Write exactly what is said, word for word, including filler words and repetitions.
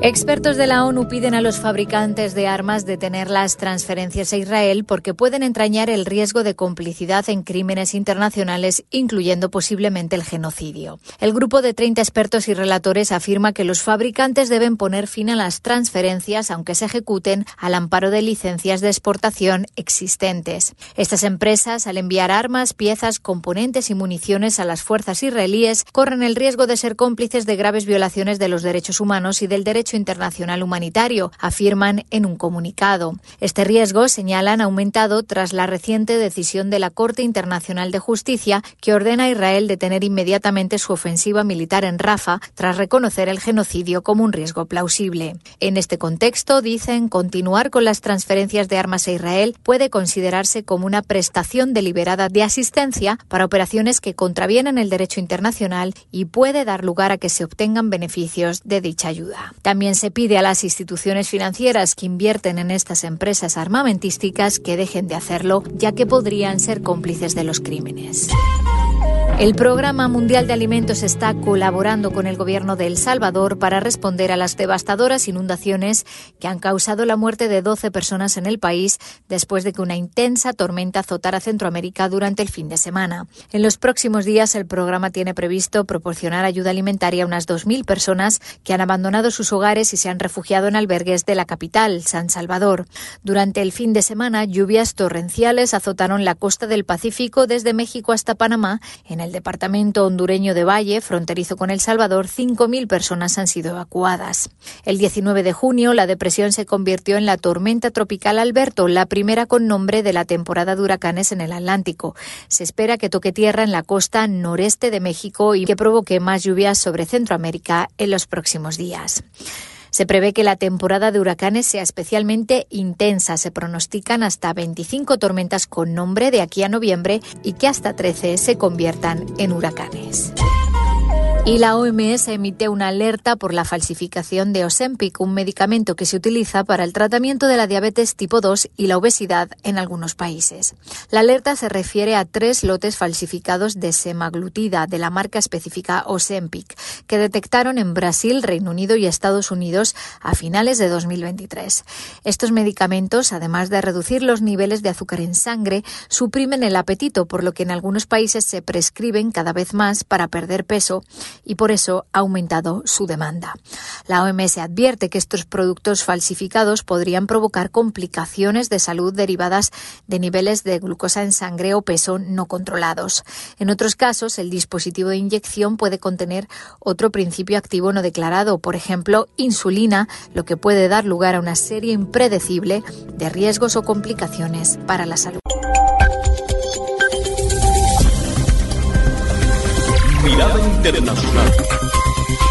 Expertos de la ONU piden a los fabricantes de armas detener las transferencias a Israel porque pueden entrañar el riesgo de complicidad en crímenes internacionales, incluyendo posiblemente el genocidio. El grupo de treinta expertos y relatores afirma que los fabricantes deben poner fin a las transferencias, aunque se ejecuten al amparo de licencias de exportación existentes. Estas empresas, al enviar armas, piezas, componentes y municiones a las fuerzas israelíes, corren el riesgo de ser cómplices de graves violaciones de los derechos humanos y del derecho internacional humanitario, afirman en un comunicado. Este riesgo, señalan, ha aumentado tras la reciente decisión de la Corte Internacional de Justicia que ordena a Israel detener inmediatamente su ofensiva militar en Rafah tras reconocer el genocidio como un riesgo plausible. En este contexto, dicen, continuar con las transferencias de armas a Israel puede considerarse como una prestación deliberada de asistencia para operaciones que contravienen el derecho internacional y puede dar lugar a que se obtengan beneficios de dicha ayuda. También También se pide a las instituciones financieras que invierten en estas empresas armamentísticas que dejen de hacerlo, ya que podrían ser cómplices de los crímenes. El Programa Mundial de Alimentos está colaborando con el gobierno de El Salvador para responder a las devastadoras inundaciones que han causado la muerte de doce personas en el país después de que una intensa tormenta azotara Centroamérica durante el fin de semana. En los próximos días, el programa tiene previsto proporcionar ayuda alimentaria a unas dos mil personas que han abandonado sus hogares y se han refugiado en albergues de la capital, San Salvador. Durante el fin de semana, lluvias torrenciales azotaron la costa del Pacífico desde México hasta Panamá. En el departamento hondureño de Valle, fronterizo con El Salvador, cinco mil personas han sido evacuadas. El diecinueve de junio, la depresión se convirtió en la tormenta tropical Alberto, la primera con nombre de la temporada de huracanes en el Atlántico. Se espera que toque tierra en la costa noreste de México y que provoque más lluvias sobre Centroamérica en los próximos días. Se prevé que la temporada de huracanes sea especialmente intensa. Se pronostican hasta veinticinco tormentas con nombre de aquí a noviembre y que hasta trece se conviertan en huracanes. Y la O M S emite una alerta por la falsificación de Ozempic, un medicamento que se utiliza para el tratamiento de la diabetes tipo dos y la obesidad en algunos países. La alerta se refiere a tres lotes falsificados de semaglutida de la marca específica Ozempic, que detectaron en Brasil, Reino Unido y Estados Unidos a finales de dos mil veintitrés. Estos medicamentos, además de reducir los niveles de azúcar en sangre, suprimen el apetito, por lo que en algunos países se prescriben cada vez más para perder peso y por eso ha aumentado su demanda. La O M S advierte que estos productos falsificados podrían provocar complicaciones de salud derivadas de niveles de glucosa en sangre o peso no controlados. En otros casos, el dispositivo de inyección puede contener otro principio activo no declarado, por ejemplo, insulina, lo que puede dar lugar a una serie impredecible de riesgos o complicaciones para la salud. Mirada Internacional.